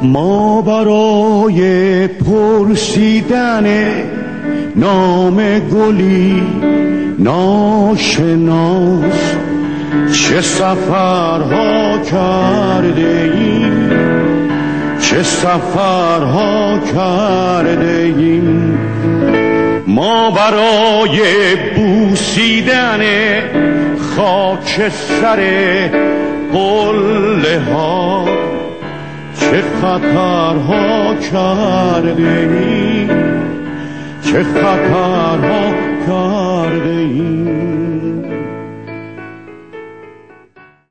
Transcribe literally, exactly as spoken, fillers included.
ما برای پرسیدن نام گلی ناشناس چه سفرها کرده ایم، چه سفرها کرده ایم. ما برای بوسیدن خاک سر قله ها چه خطرها کرده ایم، چه خطرها کرده ایم.